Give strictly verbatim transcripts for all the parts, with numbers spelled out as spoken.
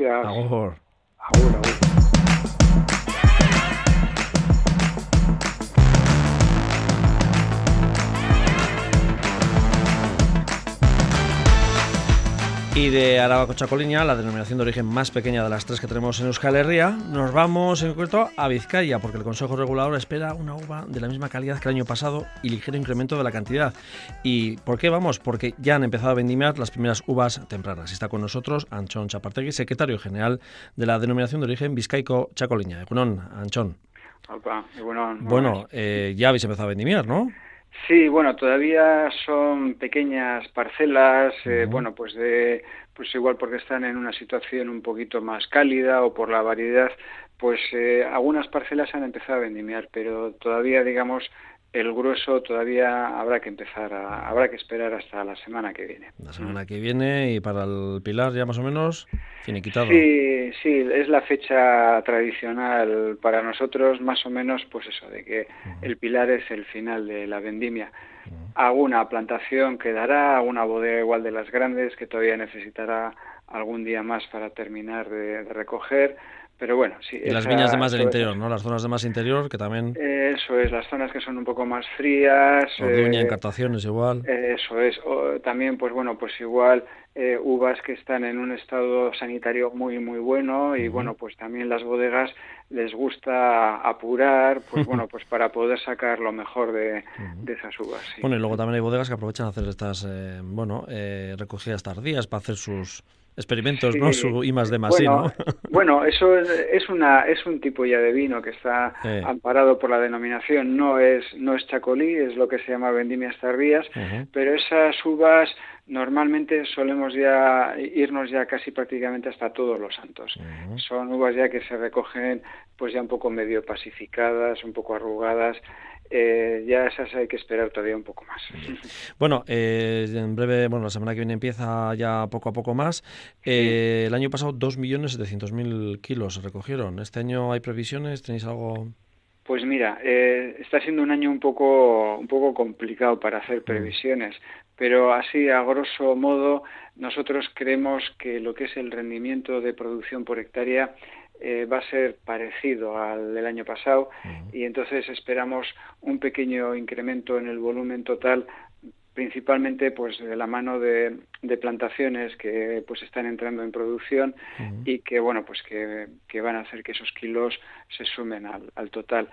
gracias. Agur. Agur, agur. Y de Araba Cochacoliña, la denominación de origen más pequeña de las tres que tenemos en Euskal Herria, nos vamos en concreto a Vizcaya, porque el Consejo Regulador espera una uva de la misma calidad que el año pasado y ligero incremento de la cantidad. ¿Y por qué vamos? Porque ya han empezado a vendimiar las primeras uvas tempranas. Está con nosotros Antxon Txapartegui, secretario general de la denominación de origen Vizcaiko Txakolinha. Egunon, Antxon. Opa, egunon. Bueno, eh, ya habéis empezado a vendimiar, ¿no? Sí, bueno, todavía son pequeñas parcelas, eh, Uh-huh. bueno, pues de, pues igual porque están en una situación un poquito más cálida o por la variedad, pues eh, algunas parcelas han empezado a vendimiar, pero todavía, digamos, el grueso todavía habrá que empezar, a, habrá que esperar hasta la semana que viene. La semana que viene, y para el Pilar ya más o menos finiquitado. Sí, sí, es la fecha tradicional para nosotros, más o menos, pues eso, de que uh-huh. el Pilar es el final de la vendimia. Uh-huh. Alguna plantación quedará, alguna bodega igual de las grandes que todavía necesitará algún día más para terminar de, de recoger. Pero bueno, sí. Y esa, las viñas de más del interior, es, ¿no? Las zonas de más interior que también... Eso es, las zonas que son un poco más frías. Orduña, eh, Encartaciones igual. Eso es. O, también, pues bueno, pues igual eh, uvas que están en un estado sanitario muy, muy bueno. Y uh-huh. bueno, pues también las bodegas les gusta apurar, pues bueno, pues para poder sacar lo mejor de, uh-huh. de esas uvas. Sí. Bueno, y luego también hay bodegas que aprovechan a hacer estas, eh, bueno, eh, recogidas tardías para hacer sus... experimentos, sí, ¿no? Su I más D más bueno, I, ¿no? Bueno, eso es, es una es un tipo ya de vino que está sí. amparado por la denominación. No es no es chacolí, es lo que se llama vendimias tardías, uh-huh. pero esas uvas normalmente solemos ya irnos ya casi prácticamente hasta Todos los Santos. Uh-huh. Son uvas ya que se recogen pues ya un poco medio pacificadas, un poco arrugadas. Eh, ya esas hay que esperar todavía un poco más. Bueno, eh, en breve, bueno, la semana que viene empieza ya poco a poco más. Eh, sí. El año pasado dos millones setecientos mil kilos se recogieron. ¿Este año hay previsiones? ¿Tenéis algo...? Pues mira, eh, está siendo un año un poco, un poco complicado para hacer previsiones, mm. pero así a grosso modo nosotros creemos que lo que es el rendimiento de producción por hectárea Eh, va a ser parecido al del año pasado uh-huh. y entonces esperamos un pequeño incremento en el volumen total, principalmente pues de la mano de, de plantaciones que pues están entrando en producción uh-huh. y que bueno pues que, que van a hacer que esos kilos se sumen al, al total.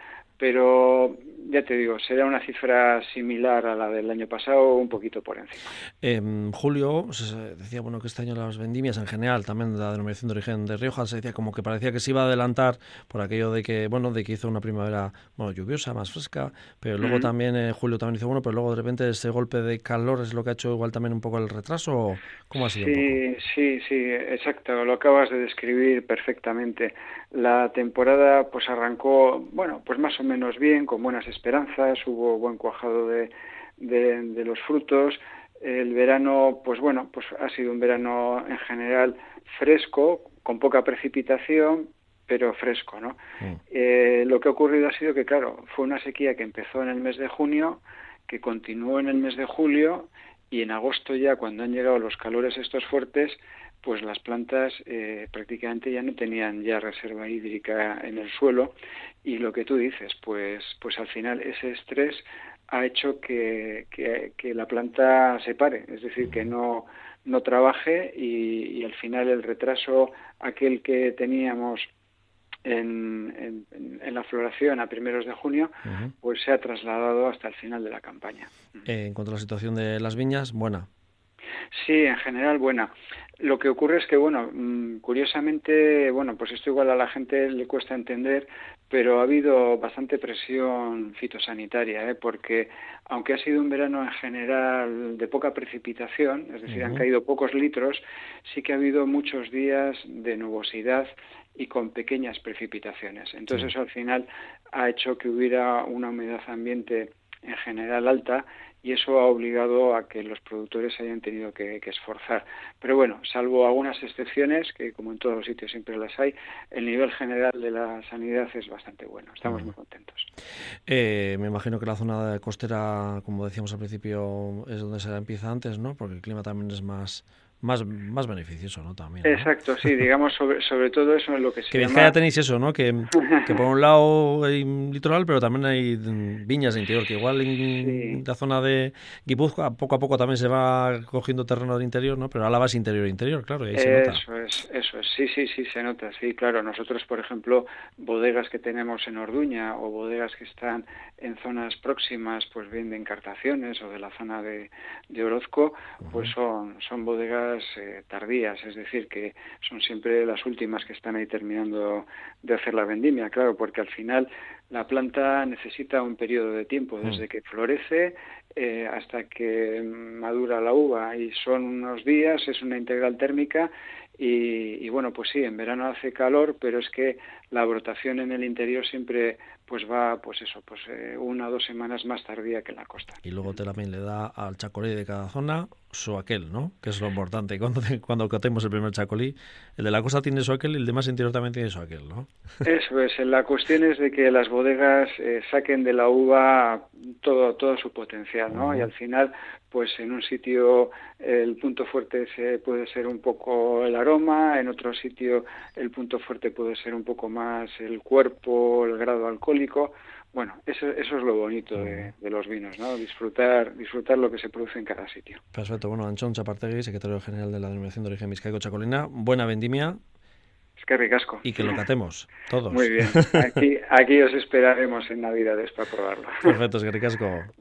Pero ya te digo, será una cifra similar a la del año pasado, un poquito por encima. En julio se decía bueno que este año las vendimias en general, también de la denominación de origen de Rioja, se decía como que parecía que se iba a adelantar por aquello de que bueno de que hizo una primavera bueno lluviosa, más fresca, pero luego uh-huh. también en eh, julio también hizo bueno, pero luego de repente ese golpe de calor es lo que ha hecho igual también un poco el retraso. ¿Cómo ha sido sí, un poco? Sí, sí, exacto, lo acabas de describir perfectamente. La temporada pues arrancó, bueno, pues más o menos bien, con buenas esperanzas, hubo buen cuajado de, de, de los frutos. El verano, pues bueno, pues ha sido un verano en general fresco, con poca precipitación, pero fresco, ¿no? Mm. Eh, lo que ha ocurrido ha sido que, claro, fue una sequía que empezó en el mes de junio, que continuó en el mes de julio, y en agosto ya, cuando han llegado los calores estos fuertes, pues las plantas eh, prácticamente ya no tenían ya reserva hídrica en el suelo, y lo que tú dices, pues pues al final ese estrés ha hecho que, que, que la planta se pare, es decir, que no, no trabaje, y, y al final el retraso aquel que teníamos en, en, en la floración a primeros de junio, uh-huh. pues se ha trasladado hasta el final de la campaña. Eh, en cuanto a la situación de las viñas, buena. Sí, en general buena. Lo que ocurre es que, bueno, curiosamente, bueno, pues esto igual a la gente le cuesta entender, pero ha habido bastante presión fitosanitaria, ¿eh? Porque aunque ha sido un verano en general de poca precipitación, es decir, uh-huh. han caído pocos litros, sí que ha habido muchos días de nubosidad y con pequeñas precipitaciones. Entonces, sí. eso al final ha hecho que hubiera una humedad ambiente en general alta, y eso ha obligado a que los productores hayan tenido que, que esforzar. Pero bueno, salvo algunas excepciones, que como en todos los sitios siempre las hay, el nivel general de la sanidad es bastante bueno. Estamos uh-huh. muy contentos. Eh, me imagino que la zona costera, como decíamos al principio, es donde se empieza antes, ¿no? Porque el clima también es más, más, más beneficioso, ¿no? También, ¿no? Exacto, sí, digamos sobre, sobre todo eso en lo que se que llama... Vizcaya tenéis eso, ¿no? Que, que por un lado hay litoral, pero también hay viñas de interior, que igual en Sí. la zona de Guipúzcoa poco a poco también se va cogiendo terreno del interior, ¿no? Pero Álava es interior-interior, claro, y ahí se nota. Eso es, eso es, sí, sí, sí, se nota, sí, claro. Nosotros, por ejemplo, bodegas que tenemos en Orduña o bodegas que están en zonas próximas, pues bien de Encartaciones o de la zona de, de Orozco, pues son, son bodegas eh, tardías, es decir, que son siempre las últimas que están ahí terminando de hacer la vendimia, claro, porque al final la planta necesita un periodo de tiempo, desde que florece eh, hasta que madura la uva, y son unos días, es una integral térmica, y, y bueno, pues sí, en verano hace calor, pero es que la brotación en el interior siempre pues va, pues eso, pues eh, una o dos semanas más tardía que en la costa. Y luego te también le da al chacolí de cada zona su aquel, ¿no? Que es lo importante. Cuando, cuando catemos el primer chacolí, el de la costa tiene su aquel y el de más interior también tiene su aquel, ¿no? Eso es, la cuestión es de que las bodegas eh, saquen de la uva todo, todo su potencial, ¿no? Uh-huh. Y al final, pues en un sitio el punto fuerte se, puede ser un poco el aroma, en otro sitio el punto fuerte puede ser un poco más el cuerpo, el grado alcohólico. Bueno, eso, eso es lo bonito de, de los vinos, ¿no? Disfrutar, disfrutar lo que se produce en cada sitio. Perfecto. Bueno, Antxon Txapartegui, secretario general de la Denominación de Origen Vizcaico-Chacolina, buena vendimia. Es que ricasco. Y que lo catemos, todos. Muy bien. Aquí, aquí os esperaremos en Navidades para probarlo. Perfecto, es que ricasco.